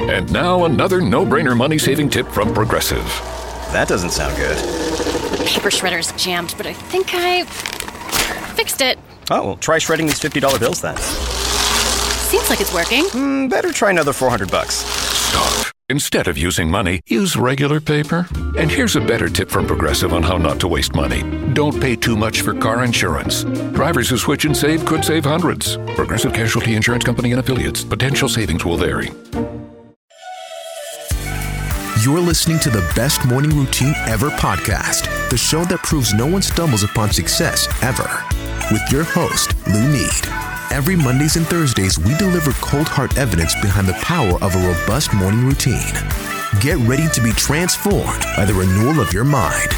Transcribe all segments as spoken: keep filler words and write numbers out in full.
And now another no-brainer money-saving tip from Progressive. That doesn't sound good. Paper shredder's jammed, but I think I fixed it. Oh, well, try shredding these fifty dollar bills then. Seems like it's working. Mm, better try another four hundred bucks. Stop. Instead of using money, use regular paper. And here's a better tip from Progressive on how not to waste money. Don't pay too much for car insurance. Drivers who switch and save could save hundreds. Progressive Casualty Insurance Company and Affiliates. Potential savings will vary. You're listening to the Best Morning Routine Ever podcast, the show that proves no one stumbles upon success ever. With your host, Lou Need. Every Mondays and Thursdays, we deliver cold hard evidence behind the power of a robust morning routine. Get ready to be transformed by the renewal of your mind.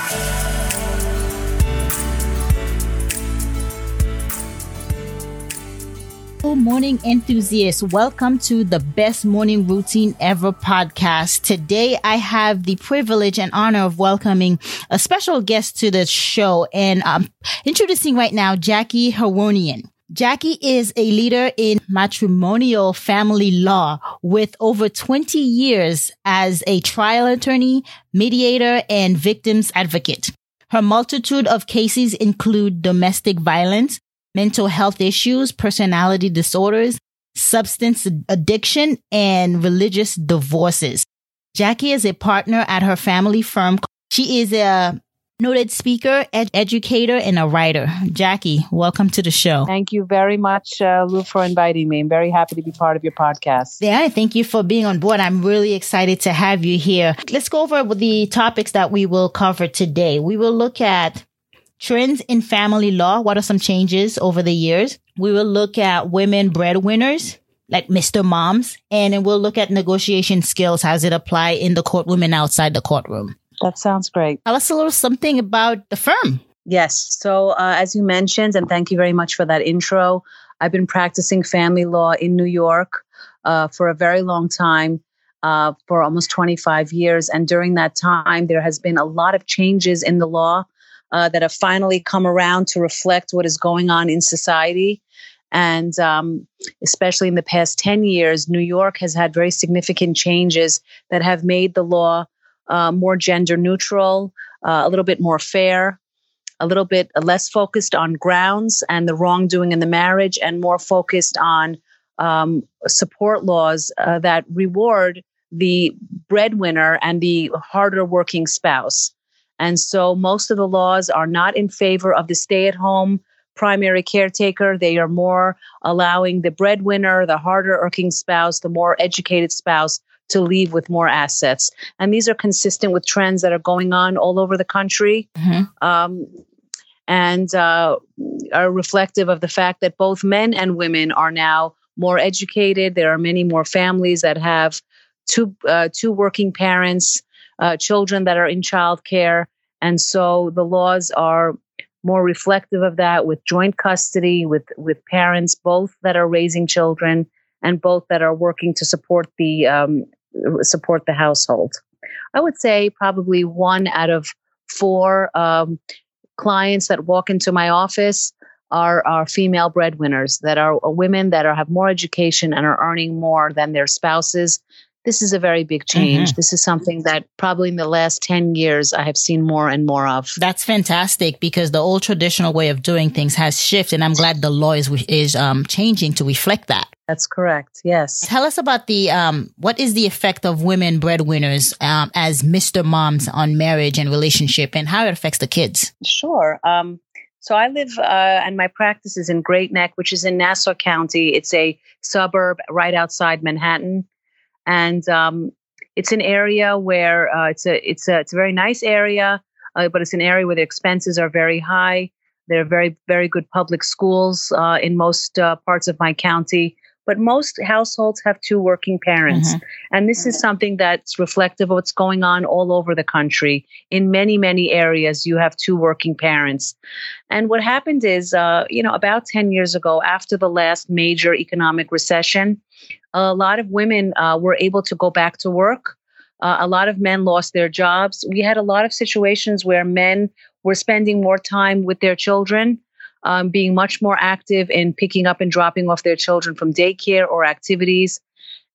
Good morning, enthusiasts. Welcome to the Best Morning Routine Ever podcast. Today, I have the privilege and honor of welcoming a special guest to the show and um, introducing right now Jackie Haronian. Jackie is a leader in matrimonial family law with over twenty years as a trial attorney, mediator, and victims advocate. Her multitude of cases include domestic violence, mental health issues, personality disorders, substance addiction, and religious divorces. Jackie is a partner at her family firm. She is a noted speaker, ed- educator, and a writer. Jackie, welcome to the show. Thank you very much, uh, Lou, for inviting me. I'm very happy to be part of your podcast. Yeah, thank you for being on board. I'm really excited to have you here. Let's go over the topics that we will cover today. We will look at trends in family law. What are some changes over the years? We will look at women breadwinners, like Mister Moms, and then we'll look at negotiation skills as it apply in the courtroom and outside the courtroom. That sounds great. Tell us a little something about the firm. Yes. So uh, as you mentioned, and thank you very much for that intro, I've been practicing family law in New York uh, for a very long time, uh, for almost twenty-five years. And during that time, there has been a lot of changes in the law uh, that have finally come around to reflect what is going on in society. And um, especially in the past ten years, New York has had very significant changes that have made the law Uh, more gender neutral, uh, a little bit more fair, a little bit less focused on grounds and the wrongdoing in the marriage, and more focused on um, support laws uh, that reward the breadwinner and the harder working spouse. And so most of the laws are not in favor of the stay-at-home primary caretaker. They are more allowing the breadwinner, the harder working spouse, the more educated spouse to leave with more assets. And these are consistent with trends that are going on all over the country, mm-hmm. um, and uh, are reflective of the fact that both men and women are now more educated. There are many more families that have two uh, two working parents, uh, children that are in childcare. And so the laws are more reflective of that, with joint custody, with, with parents both that are raising children and both that are working to support the um, support the household. I would say probably one out of four um, clients that walk into my office are, are female breadwinners, that are women that are, have more education and are earning more than their spouses. This is a very big change. Mm-hmm. This is something that probably in the last ten years I have seen more and more of. That's fantastic, because the old traditional way of doing things has shifted, and I'm glad the law is, is um, changing to reflect that. That's correct. Yes. Tell us about the, um, what is the effect of women breadwinners um, as Mister Moms on marriage and relationship, and how it affects the kids? Sure. Um, so I live, uh, and my practice is in Great Neck, which is in Nassau County. It's a suburb right outside Manhattan. And um, it's an area where uh, it's a it's a it's a very nice area, uh, but it's an area where the expenses are very high. There are very very good public schools uh, in most uh, parts of my county, but most households have two working parents, mm-hmm. and this is something that's reflective of what's going on all over the country. In many many areas, you have two working parents, and what happened is, uh, you know, about ten years ago, after the last major economic recession, a lot of women uh, were able to go back to work. Uh, a lot of men lost their jobs. We had a lot of situations where men were spending more time with their children, um, being much more active in picking up and dropping off their children from daycare or activities.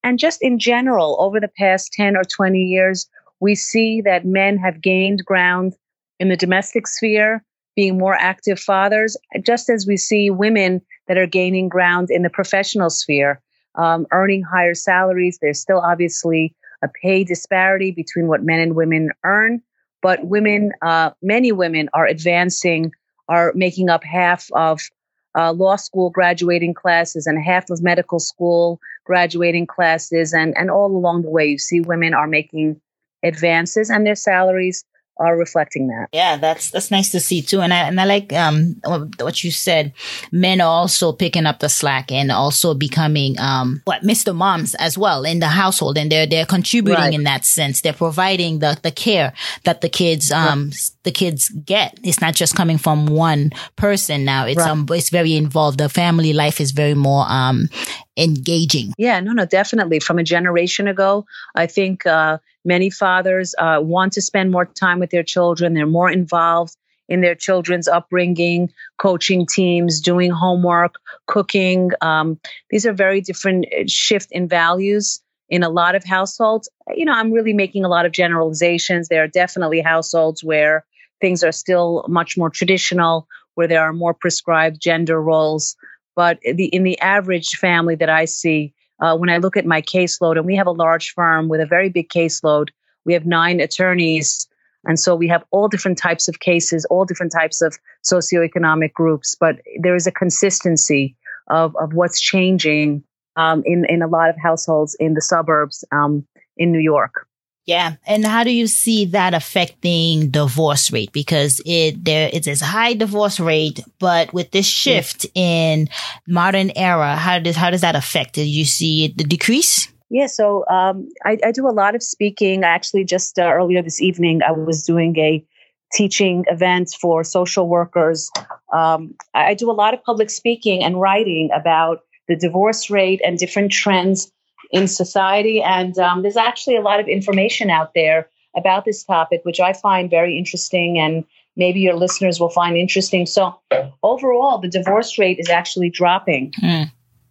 and just in general, over the past ten or twenty years, we see that men have gained ground in the domestic sphere, being more active fathers, just as we see women that are gaining ground in the professional sphere, um, earning higher salaries. There's still obviously a pay disparity between what men and women earn, but women, uh, many women are advancing, are making up half of uh, law school graduating classes and half of medical school graduating classes. And, and all along the way, you see women are making advances and their salaries are reflecting that. Yeah, that's that's nice to see too. And I and I like um what you said. Men are also picking up the slack and also becoming um what Mister Moms as well in the household, and they're they're contributing right. in that sense. They're providing the the care that the kids um right. the kids get. It's not just coming from one person now. It's right. um it's very involved. The family life is very more um engaging. Yeah, no, no, definitely. From a generation ago, I think uh many fathers uh, want to spend more time with their children. They're more involved in their children's upbringing, coaching teams, doing homework, cooking. Um, these are very different shift in values in a lot of households. You know, I'm really making a lot of generalizations. There are definitely households where things are still much more traditional, where there are more prescribed gender roles. But the, in the average family that I see, Uh, when I look at my caseload, and we have a large firm with a very big caseload, we have nine attorneys. And so we have all different types of cases, all different types of socioeconomic groups. But there is a consistency of, of what's changing um, in, in a lot of households in the suburbs um, in New York. Yeah. And how do you see that affecting divorce rate? Because it there it's a high divorce rate, but with this shift yeah. in modern era, how does how does that affect? Do you see the decrease? Yeah. So um, I, I do a lot of speaking. Actually, just uh, earlier this evening, I was doing a teaching event for social workers. Um, I do a lot of public speaking and writing about the divorce rate and different trends in society. And um, there's actually a lot of information out there about this topic, which I find very interesting, and maybe your listeners will find interesting. So overall, the divorce rate is actually dropping. Mm.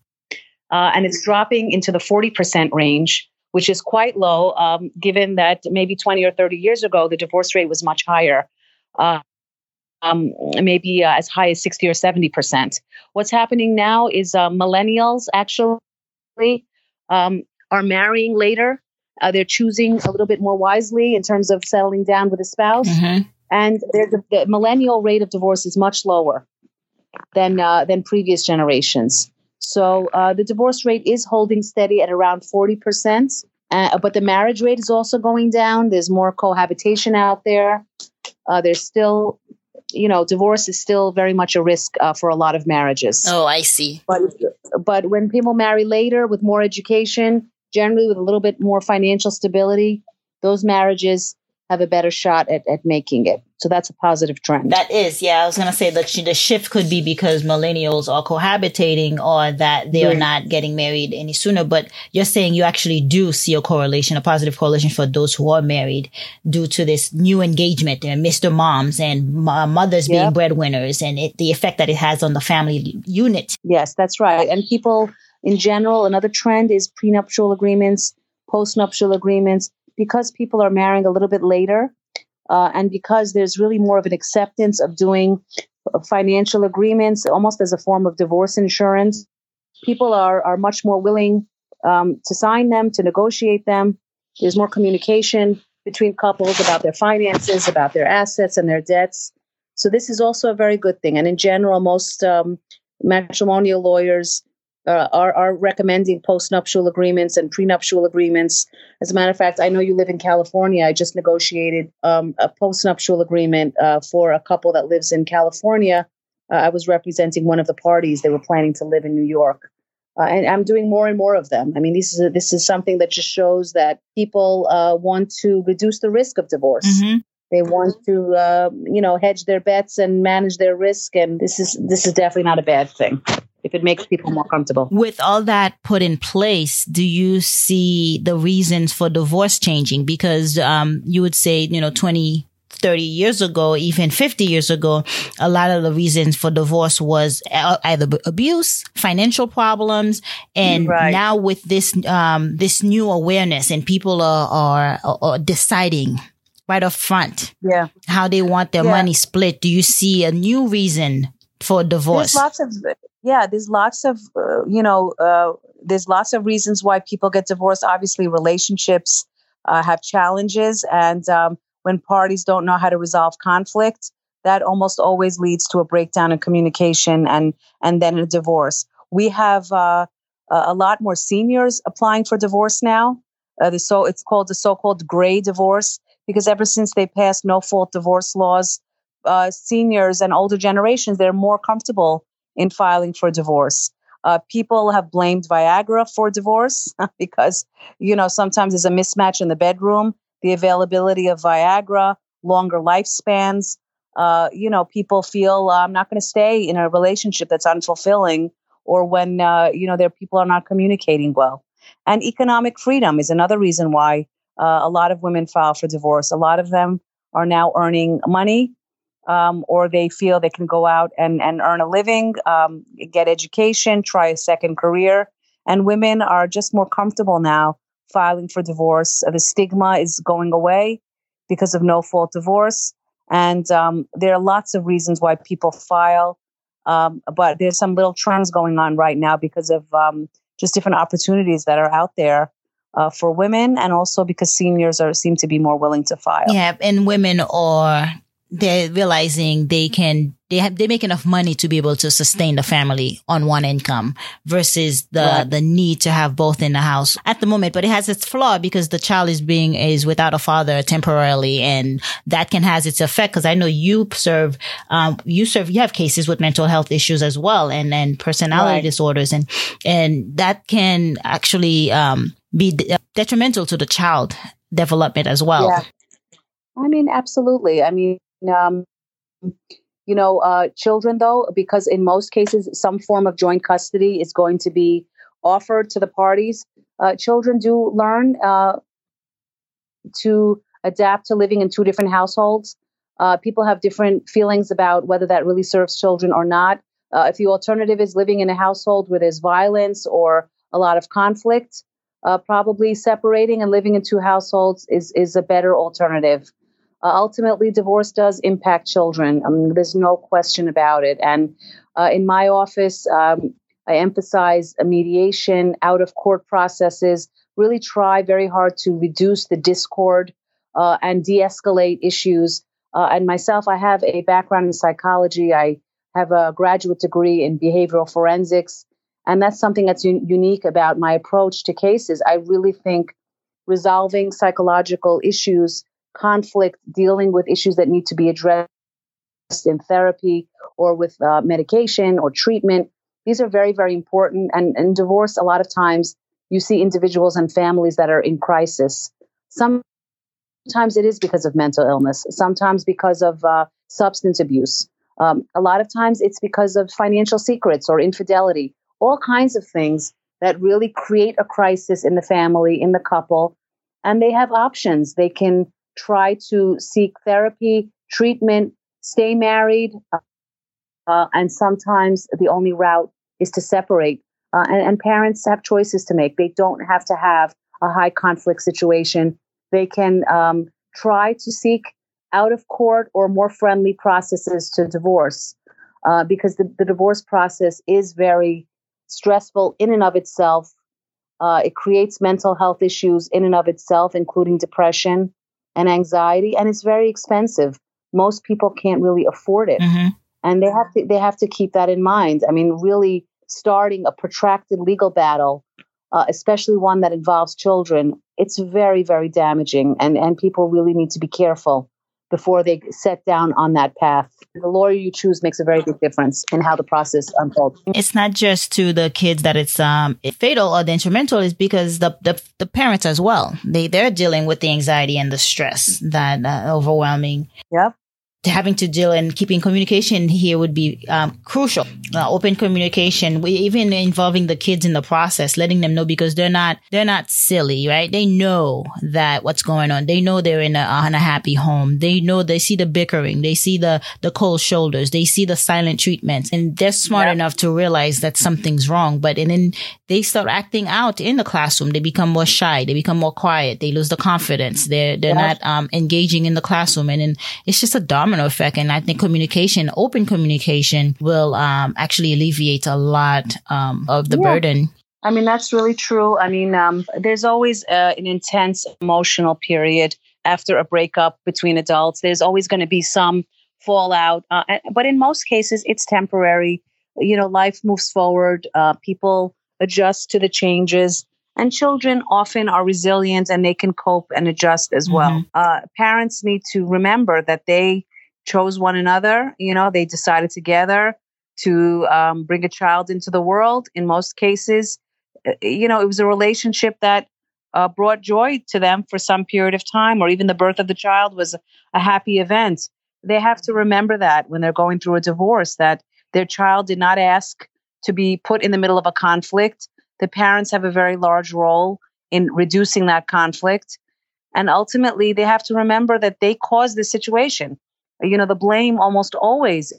Uh, and it's dropping into the forty percent range, which is quite low, um, given that maybe twenty or thirty years ago, the divorce rate was much higher, uh, um, maybe uh, as high as sixty or seventy percent. What's happening now is uh, millennials actually Um, are marrying later. Uh, they're choosing a little bit more wisely in terms of settling down with a spouse. Mm-hmm. And the, the millennial rate of divorce is much lower than uh, than previous generations. So uh, the divorce rate is holding steady at around forty percent. Uh, but the marriage rate is also going down. There's more cohabitation out there. Uh, there's still, you know, divorce is still very much a risk uh, for a lot of marriages. Oh, I see. But but when people marry later with more education, generally with a little bit more financial stability, those marriages have a better shot at, at making it. So that's a positive trend. That is, yeah. I was going to say that the shift could be because millennials are cohabitating or that they are yeah. not getting married any sooner. But you're saying you actually do see a correlation, a positive correlation for those who are married due to this new engagement and Mister Moms and uh, mothers being yep. breadwinners and it, the effect that it has on the family unit. Yes, that's right. And people in general, another trend is prenuptial agreements, postnuptial agreements, because people are marrying a little bit later. Uh, and because there's really more of an acceptance of doing financial agreements almost as a form of divorce insurance, people are, are much more willing um, to sign them, to negotiate them. There's more communication between couples about their finances, about their assets and their debts. So this is also a very good thing. And in general, most um, matrimonial lawyers Uh, are, are recommending postnuptial agreements and prenuptial agreements. As a matter of fact, I know you live in California. I just negotiated um, a postnuptial agreement uh, for a couple that lives in California. Uh, I was representing one of the parties. They were planning to live in New York. Uh, and I'm doing more and more of them. I mean, this is a, this is something that just shows that people uh, want to reduce the risk of divorce. Mm-hmm. They want to, uh, you know, hedge their bets and manage their risk. And this is this is definitely not a bad thing if it makes people more comfortable. With all that put in place, do you see the reasons for divorce changing? Because um, you would say, you know, twenty, thirty years ago, even fifty years ago, a lot of the reasons for divorce was either abuse, financial problems, and right. now with this um this new awareness, and people are are, are deciding right up front, yeah, how they want their yeah. money split. Do you see a new reason for divorce? There's lots of yeah, there's lots of uh, you know, uh, there's lots of reasons why people get divorced. Obviously, relationships uh, have challenges, and um, when parties don't know how to resolve conflict, that almost always leads to a breakdown in communication and and then a divorce. We have uh, a lot more seniors applying for divorce now. Uh, the so it's called the so-called gray divorce, because ever since they passed no-fault divorce laws, uh, seniors and older generations, they're more comfortable in filing for divorce. Uh, people have blamed Viagra for divorce because, you know, sometimes there's a mismatch in the bedroom. The availability of Viagra, longer lifespans. Uh, you know, people feel uh, I'm not going to stay in a relationship that's unfulfilling, or when, uh, you know, their people are not communicating well. And economic freedom is another reason why uh, a lot of women file for divorce. A lot of them are now earning money, um, or they feel they can go out and, and earn a living, um, get education, try a second career. And women are just more comfortable now filing for divorce. The stigma is going away because of no-fault divorce. And um, there are lots of reasons why people file. Um, but there's some little trends going on right now because of um, just different opportunities that are out there uh, for women, and also because seniors are seem to be more willing to file. Yeah, and women are they're realizing they can they have they make enough money to be able to sustain the family on one income versus the Right. the need to have both in the house at the moment. But it has its flaw because the child is being is without a father temporarily, and that can has its effect. Because I know you serve um you serve you have cases with mental health issues as well, and and personality Right. disorders, and and that can actually um be de- detrimental to the child development as well. Yeah. I mean, absolutely. I mean, um, you know, uh, children, though, because in most cases, some form of joint custody is going to be offered to the parties. Uh, children do learn uh, to adapt to living in two different households. Uh, people have different feelings about whether that really serves children or not. Uh, if the alternative is living in a household where there's violence or a lot of conflict, uh, probably separating and living in two households is, is a better alternative. Uh, ultimately, divorce does impact children. I mean, there's no question about it. And uh, in my office, um, I emphasize a mediation, out-of-court processes, really try very hard to reduce the discord uh, and de-escalate issues. Uh, and myself, I have a background in psychology. I have a graduate degree in behavioral forensics. And that's something that's un- unique about my approach to cases. I really think resolving psychological issues, conflict, dealing with issues that need to be addressed in therapy or with uh, medication or treatment, these are very, very important. And in divorce, a lot of times you see individuals and families that are in crisis. Sometimes it is because of mental illness, sometimes because of uh, substance abuse. Um, a lot of times it's because of financial secrets or infidelity, all kinds of things that really create a crisis in the family, in the couple. And they have options. They can try to seek therapy, treatment, stay married. Uh, and sometimes the only route is to separate. Uh, and, and parents have choices to make. They don't have to have a high conflict situation. They can um, try to seek out of court or more friendly processes to divorce, uh, because the, the divorce process is very stressful in and of itself. Uh, it creates mental health issues in and of itself, including depression and anxiety, and it's very expensive. Most people can't really afford it. Mm-hmm. And they have to they have to keep that in mind. I mean, really starting a protracted legal battle, uh, especially one that involves children, it's very, very damaging. And, and people really need to be careful before they set down on that path. The lawyer you choose makes a very big difference in how the process unfolds. It's not just to the kids that it's um fatal or detrimental, it's because the, the the parents as well. They they're dealing with the anxiety and the stress that uh, overwhelming. Yep. having to deal and keeping communication here would be um, crucial. Uh, open communication, we, even involving the kids in the process, letting them know, because they're not they're not silly, right? They know that what's going on. They know they're in a, in a happy home. They know they see the bickering, they see the the cold shoulders, they see the silent treatments, and they're smart yeah. enough to realize that something's wrong. But and then they start acting out in the classroom. They become more shy. They become more quiet. They lose the confidence. They're they're yeah. not um, engaging in the classroom, and then it's just a domino effect. And I think communication, open communication, will um, actually alleviate a lot um, of the yeah. burden. I mean, that's really true. I mean, um, there's always uh, an intense emotional period after a breakup between adults. There's always going to be some fallout, uh, but in most cases, it's temporary. You know, life moves forward. Uh, people adjust to the changes. And children often are resilient and they can cope and adjust as well. Mm-hmm. Uh, parents need to remember that they chose one another. You know, they decided together to um, bring a child into the world. In most cases, you know, it was a relationship that uh, brought joy to them for some period of time, or even the birth of the child was a happy event. They have to remember that when they're going through a divorce, that their child did not ask to be put in the middle of a conflict. The parents have a very large role in reducing that conflict. And ultimately, they have to remember that they caused the situation. You know, the blame almost always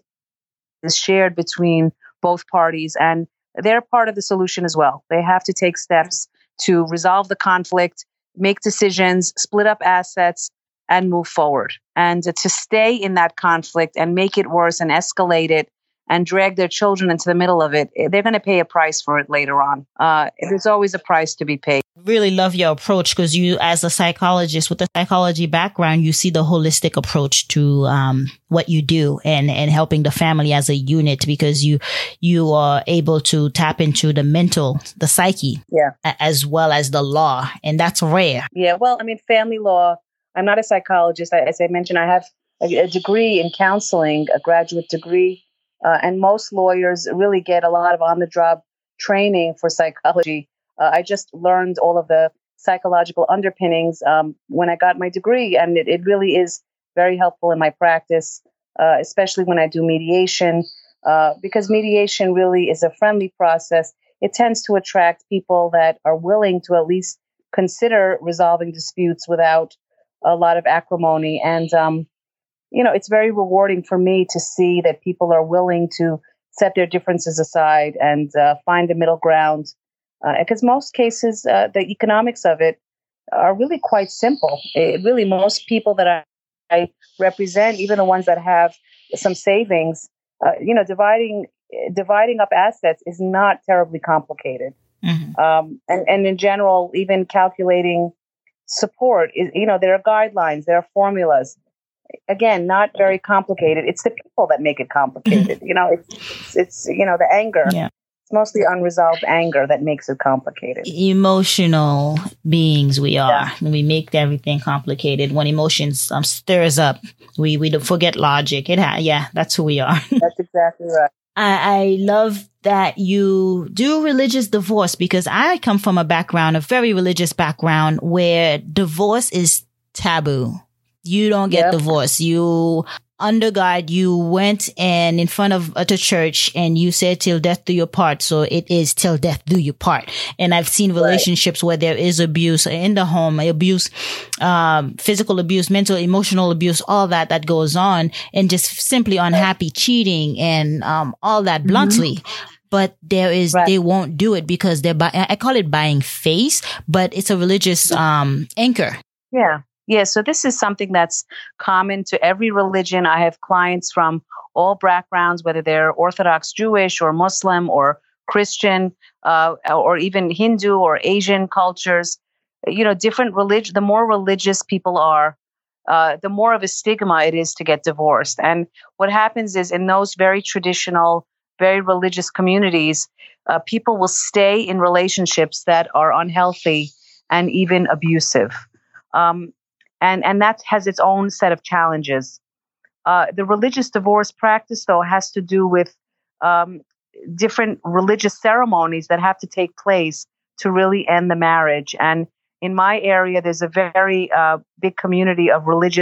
is shared between both parties, and they're part of the solution as well. They have to take steps to resolve the conflict, make decisions, split up assets, and move forward. And to stay in that conflict and make it worse and escalate it and drag their children into the middle of it, they're going to pay a price for it later on. Uh, there's always a price to be paid. Really love your approach, because you, as a psychologist with a psychology background, you see the holistic approach to um, what you do and, and helping the family as a unit, because you you are able to tap into the mental, the psyche, yeah. as well as the law. And that's rare. Yeah, well, I mean, family law, I'm not a psychologist. I, as I mentioned, I have a, a degree in counseling, a graduate degree. Uh, and most lawyers really get a lot of on-the-job training for psychology. Uh, I just learned all of the psychological underpinnings um, when I got my degree, and it, it really is very helpful in my practice, uh, especially when I do mediation, uh, because mediation really is a friendly process. It tends to attract people that are willing to at least consider resolving disputes without a lot of acrimony. And um, you know, it's very rewarding for me to see that people are willing to set their differences aside and uh, find a middle ground. Because uh, most cases, uh, the economics of it are really quite simple. It really, most people that I, I represent, even the ones that have some savings, uh, you know, dividing dividing up assets is not terribly complicated. Mm-hmm. Um, and, and in general, even calculating support, is, you know, there are guidelines, there are formulas. Again, not very complicated. It's the people that make it complicated. You know, it's, it's, it's you know, the anger. Yeah. It's mostly unresolved anger that makes it complicated. Emotional beings we are. Yeah. We make everything complicated. When emotions um, stirs up, we, we don't forget logic. It ha- yeah, that's who we are. That's exactly right. I, I love that you do religious divorce, because I come from a background, a very religious background, where divorce is taboo. You don't get yep. divorced. You, under God, you went and in front of at a church and you said till death do you part. So it is till death do you part. And I've seen relationships right. where there is abuse in the home, abuse, um, physical abuse, mental, emotional abuse, all that that goes on, and just simply unhappy, cheating, and um, all that bluntly. Mm-hmm. But there is, right. they won't do it because they're, buy- I call it buying face, but it's a religious um, anchor. Yeah. Yeah, so this is something that's common to every religion. I have clients from all backgrounds, whether they're Orthodox Jewish or Muslim or Christian, uh, or even Hindu or Asian cultures. You know, different religion. The more religious people are, uh, the more of a stigma it is to get divorced. And what happens is, in those very traditional, very religious communities, uh, people will stay in relationships that are unhealthy and even abusive. Um, And and that has its own set of challenges. Uh, the religious divorce practice, though, has to do with um, different religious ceremonies that have to take place to really end the marriage. And in my area, there's a very uh, big community of religious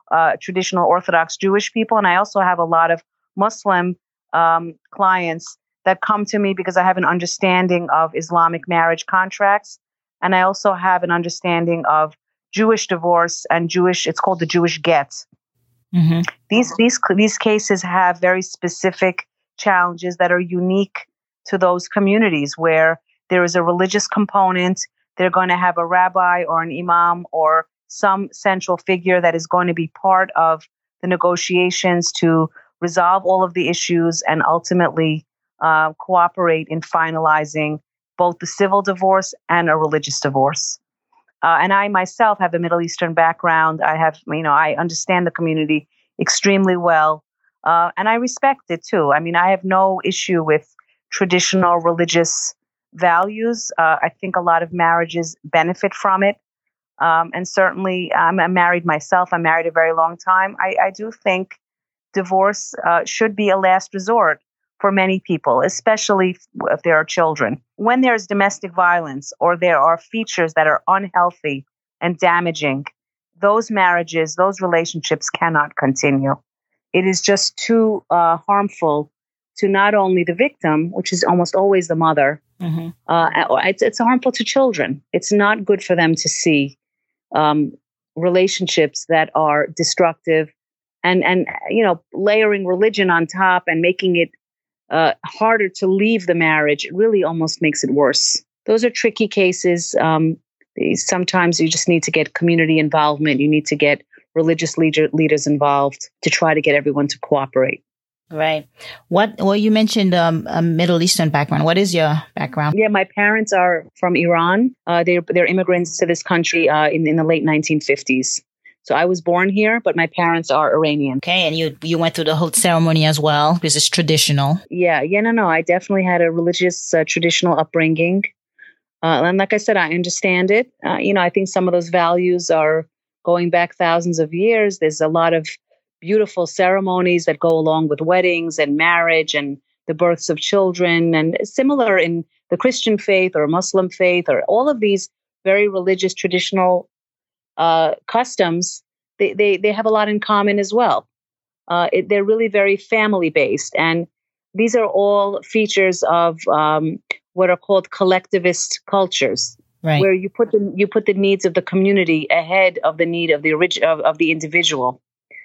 uh, traditional Orthodox Jewish people, and I also have a lot of Muslim um, clients that come to me because I have an understanding of Islamic marriage contracts, and I also have an understanding of Jewish divorce and Jewish. It's called the Jewish get. Mm-hmm. These these these cases have very specific challenges that are unique to those communities where there is a religious component. They're going to have a rabbi or an imam or some central figure that is going to be part of the negotiations to resolve all of the issues and ultimately uh, cooperate in finalizing both the civil divorce and a religious divorce. Uh, and I myself have a Middle Eastern background. I have, you know, I understand the community extremely well, uh, and I respect it too. I mean, I have no issue with traditional religious values. Uh, I think a lot of marriages benefit from it. Um, and certainly, I'm, I'm married myself. I'm married a very long time. I, I do think divorce uh, should be a last resort for many people, especially if there are children. When there's domestic violence or there are features that are unhealthy and damaging, those marriages, those relationships cannot continue. It is just too uh, harmful to not only the victim, which is almost always the mother, mm-hmm. uh, it's, it's harmful to children. It's not good for them to see um, relationships that are destructive and, and, you know, layering religion on top and making it uh, harder to leave the marriage. It really almost makes it worse. Those are tricky cases. Um, sometimes you just need to get community involvement. You need to get religious leader, leaders involved to try to get everyone to cooperate. Right. What, well, you mentioned um, a Middle Eastern background. What is your background? Yeah, my parents are from Iran. Uh, they're, they're immigrants to this country uh, in, in the late nineteen fifties. So I was born here, but my parents are Iranian. Okay. And you, you went through the whole ceremony as well because it's traditional. Yeah. Yeah, no, no. I definitely had a religious, uh, traditional upbringing. Uh, and like I said, I understand it. Uh, you know, I think some of those values are going back thousands of years. There's a lot of beautiful ceremonies that go along with weddings and marriage and the births of children, and similar in the Christian faith or Muslim faith or all of these very religious traditional uh, customs. They, they they have a lot in common as well. Uh, it, they're really very family based, and these are all features of um, what are called collectivist cultures, right, where you put the you put the needs of the community ahead of the need of the orig- of, of the individual.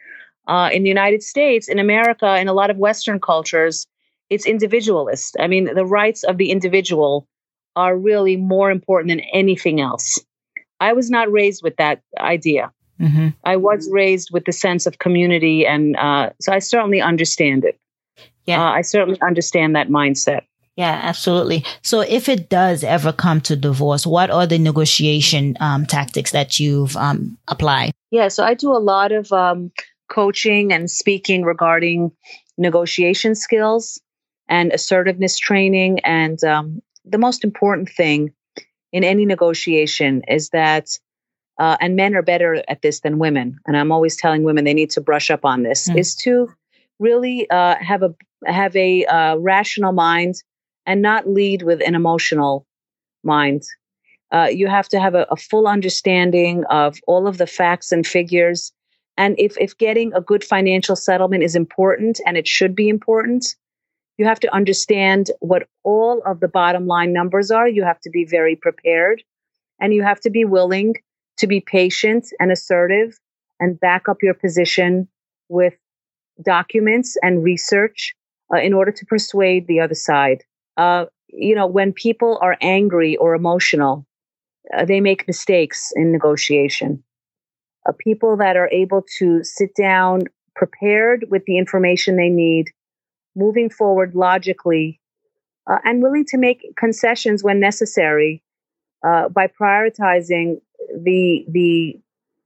Uh, in the United States, in America, in a lot of Western cultures, it's individualist. I mean, the rights of the individual are really more important than anything else. I was not raised with that idea. Mm-hmm. I was raised with the sense of community, and uh, so I certainly understand it. Yeah, uh, I certainly understand that mindset. Yeah, absolutely. So if it does ever come to divorce, what are the negotiation um, tactics that you've um, applied? Yeah, so I do a lot of um, coaching and speaking regarding negotiation skills and assertiveness training. And um, the most important thing in any negotiation is that, uh, and men are better at this than women, and I'm always telling women they need to brush up on this, mm. is to really uh, have a have a uh, rational mind and not lead with an emotional mind. Uh, you have to have a, a full understanding of all of the facts and figures. And if, if getting a good financial settlement is important, and it should be important, you have to understand what all of the bottom line numbers are. You have to be very prepared, and you have to be willing to be patient and assertive and back up your position with documents and research uh, in order to persuade the other side. Uh, you know, when people are angry or emotional, uh, they make mistakes in negotiation. Uh, people that are able to sit down prepared with the information they need, moving forward logically, uh, and willing to make concessions when necessary uh, by prioritizing the the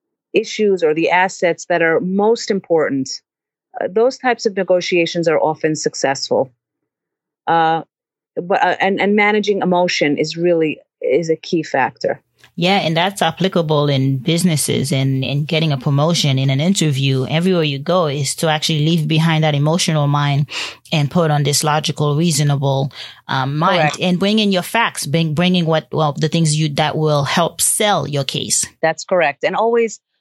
issues or the assets that are most important. Uh, those types of negotiations are often successful. Uh, but uh, and and managing emotion is really is a key factor. Yeah, and that's applicable in businesses and, and getting a promotion in an interview. Everywhere you go is to actually leave behind that emotional mind and put on this logical, reasonable um, mind. Correct. And bring in your facts, bring bringing what well the things you that will help sell your case. That's correct, and always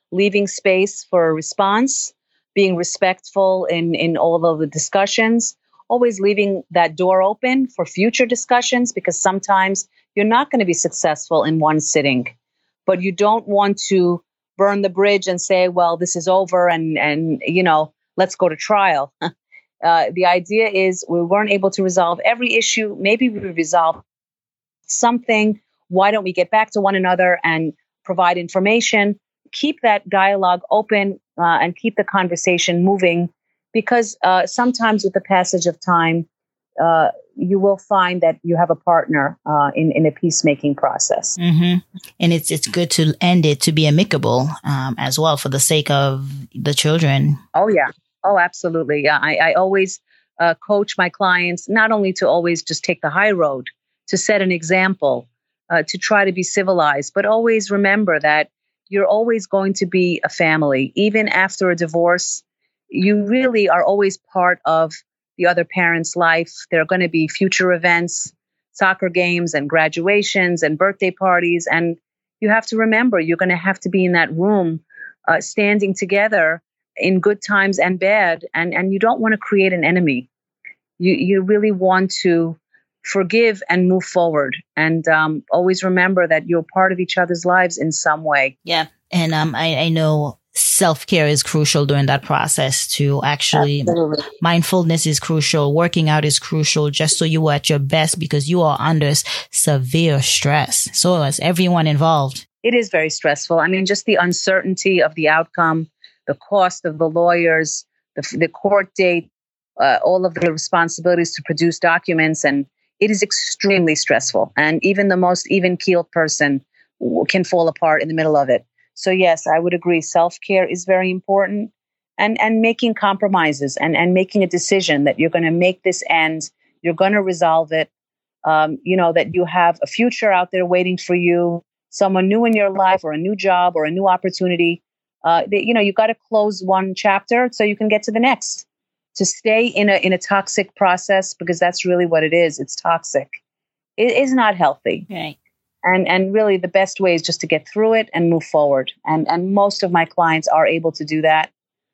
leaving space for a response, being respectful in, in all of the discussions, always leaving that door open for future discussions, because sometimes you're not going to be successful in one sitting, but you don't want to burn the bridge and say, well, this is over and, and you know, let's go to trial. Uh, the idea is we weren't able to resolve every issue. Maybe we resolved something. Why don't we get back to one another and provide information? Keep that dialogue open uh, and keep the conversation moving, because uh, sometimes with the passage of time, uh, you will find that you have a partner uh, in, in a peacemaking process. Mm-hmm. And it's it's good to end it to be amicable um, as well, for the sake of the children. Oh, yeah. Oh, absolutely. Yeah, I, I always uh, coach my clients not only to always just take the high road, to set an example, uh, to try to be civilized, but always remember that you're always going to be a family. Even after a divorce, you really are always part of the other parent's life. There are going to be future events, soccer games and graduations and birthday parties. And you have to remember, you're going to have to be in that room uh, standing together in good times and bad. And, and you don't want to create an enemy. You, you really want to forgive and move forward. And um, always remember that you're part of each other's lives in some way. Yeah. And um, I, I know self-care is crucial during that process to actually, Absolutely. Mindfulness is crucial. Working out is crucial, just so you are at your best, because you are under severe stress. So is everyone involved. It is very stressful. I mean, just the uncertainty of the outcome, the cost of the lawyers, the, the court date, uh, all of the responsibilities to produce documents. And it is extremely stressful. And even the most even-keeled person can fall apart in the middle of it. So yes, I would agree. Self-care is very important, and, and making compromises and, and making a decision that you're going to make this end. You're going to resolve it. Um, you know, that you have a future out there waiting for you, someone new in your life, or a new job or a new opportunity. Uh, that, you know, you got to close one chapter so you can get to the next. To stay in a in a toxic process, because that's really what it is. It's toxic. It is not healthy. Right. And and really the best way is just to get through it and move forward. And and most of my clients are able to do that.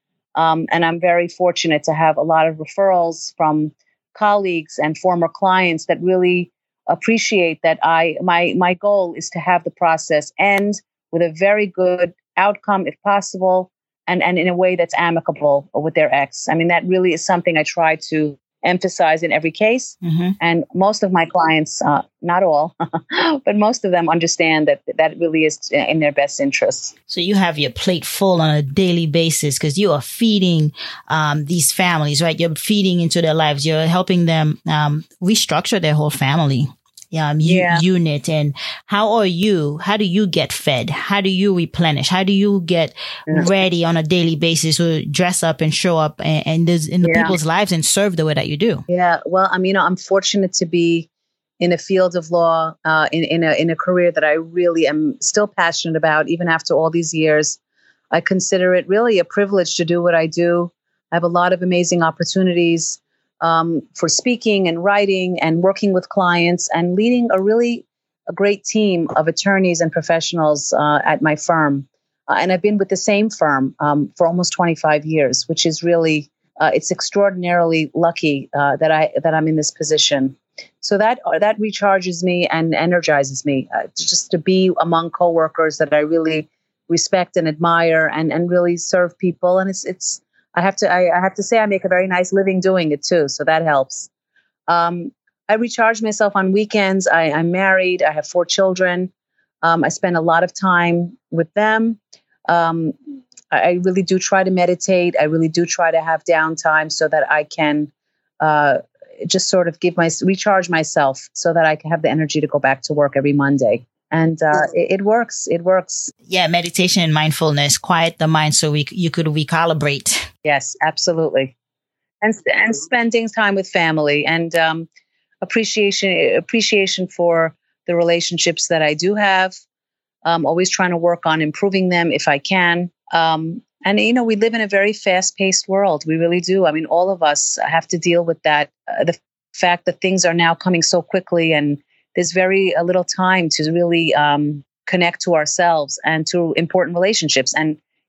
Um, and I'm very fortunate to have a lot of referrals from colleagues and former clients that really appreciate that I my my goal is to have the process end with a very good outcome if possible, and, and in a way that's amicable with their ex. I mean, that really is something I try to emphasize in every case. Mm-hmm. And most of my clients, uh, not all, but most of them understand that that really is in their best interests. So you have your plate full on a daily basis, because you are feeding um, these families, right? You're feeding into their lives. You're helping them um, restructure their whole family. Um, yeah. unit. And how are you? How do you get fed? How do you replenish? How do you get yeah. ready on a daily basis to dress up and show up and, and in the yeah. people's lives and serve the way that you do? Yeah. Well, I mean, you know, I'm fortunate to be in a field of law, uh, in, in a, in a career that I really am still passionate about, even after all these years. I consider it really a privilege to do what I do. I have a lot of amazing opportunities Um, for speaking and writing and working with clients and leading a really a great team of attorneys and professionals uh, at my firm. Uh, and I've been with the same firm um, for almost twenty-five years, which is really, uh, it's extraordinarily lucky uh, that I that I'm in this position. So that uh, that recharges me and energizes me uh, just to be among coworkers that I really respect and admire, and, and really serve people. And it's it's. I have to. I, I have to say, I make a very nice living doing it too, so that helps. Um, I recharge myself on weekends. I, I'm married. I have four children. Um, I spend a lot of time with them. Um, I, I really do try to meditate. I really do try to have downtime so that I can uh, just sort of give my recharge myself, so that I can have the energy to go back to work every Monday. And uh, it, it works. It works. Yeah, meditation and mindfulness, quiet the mind so we you could recalibrate. Yes, absolutely. And and spending time with family and um, appreciation appreciation for the relationships that I do have. Um, always trying to work on improving them if I can. Um, and, you know, we live in a very fast-paced world. We really do. I mean, all of us have to deal with that. Uh, the fact that things are now coming so quickly, and there's very a little time to really um, connect to ourselves and to important relationships. And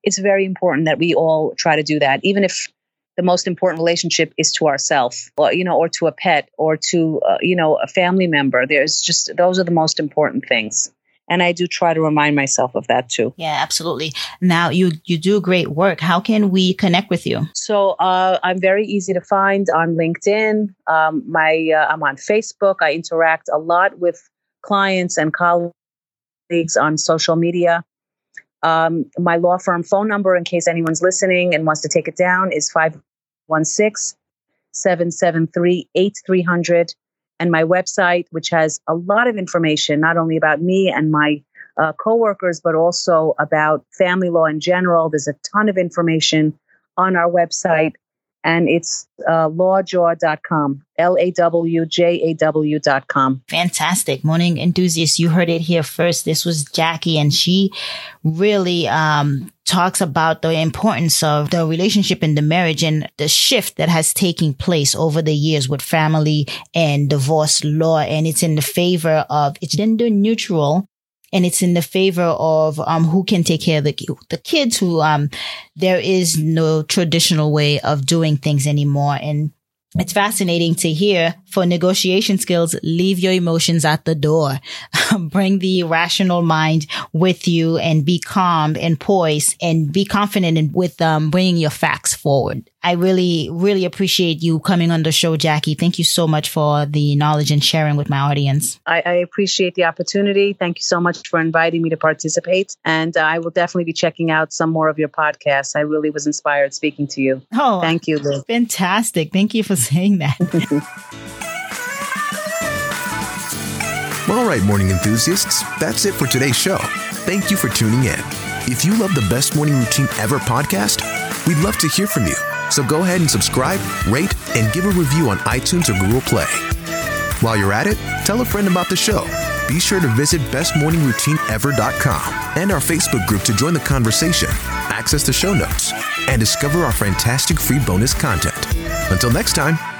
it's very important that we all try to do that, even if the most important relationship is to ourselves, or, you know, or to a pet, or to, uh, you know, a family member. There's just, those are the most important things. And I do try to remind myself of that too. Yeah, absolutely. Now you, you do great work. How can we connect with you? So uh, I'm very easy to find on LinkedIn. Um, my, uh, I'm on Facebook. I interact a lot with clients and colleagues on social media. Um, my law firm phone number, in case anyone's listening and wants to take it down, is five one six, seven seven three, eight three zero zero. And my website, which has a lot of information, not only about me and my uh, coworkers, but also about family law in general. There's a ton of information on our website, and it's uh, lawjaw dot com, L A W J A W dot com. Fantastic. Morning enthusiasts, you heard it here first. This was Jackie, and she really um, talks about the importance of the relationship in the marriage and the shift that has taken place over the years with family and divorce law. And it's in the favor of, it's gender neutral. And it's in the favor of um, who can take care of the, the kids who um, there is no traditional way of doing things anymore. And it's fascinating to hear. For negotiation skills, leave your emotions at the door. Bring the rational mind with you and be calm and poised and be confident in, with um, bringing your facts forward. I really, really appreciate you coming on the show, Jackie. Thank you so much for the knowledge and sharing with my audience. I, I appreciate the opportunity. Thank you so much for inviting me to participate. And uh, I will definitely be checking out some more of your podcasts. I really was inspired speaking to you. Oh, thank you, Liz. Fantastic. Thank you for saying that. All right, morning enthusiasts, that's it for today's show. Thank you for tuning in. If you love the Best Morning Routine Ever podcast, we'd love to hear from you. So go ahead and subscribe, rate, and give a review on iTunes or Google Play. While you're at it, tell a friend about the show. Be sure to visit best morning routine ever dot com and our Facebook group to join the conversation, access the show notes, and discover our fantastic free bonus content. Until next time,